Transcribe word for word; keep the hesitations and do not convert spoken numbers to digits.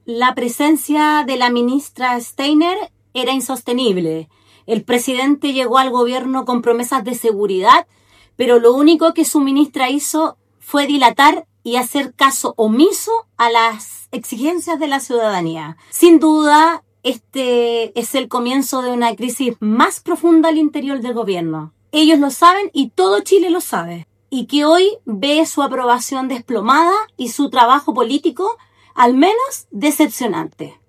la presencia de la ministra Steiner era insostenible. El presidente llegó al gobierno con promesas de seguridad, pero lo único que su ministra hizo fue dilatar y hacer caso omiso a las exigencias de la ciudadanía. Sin duda, este es el comienzo de una crisis más profunda al interior del gobierno. Ellos lo saben y todo Chile lo sabe. Y que hoy ve su aprobación desplomada y su trabajo político al menos decepcionante.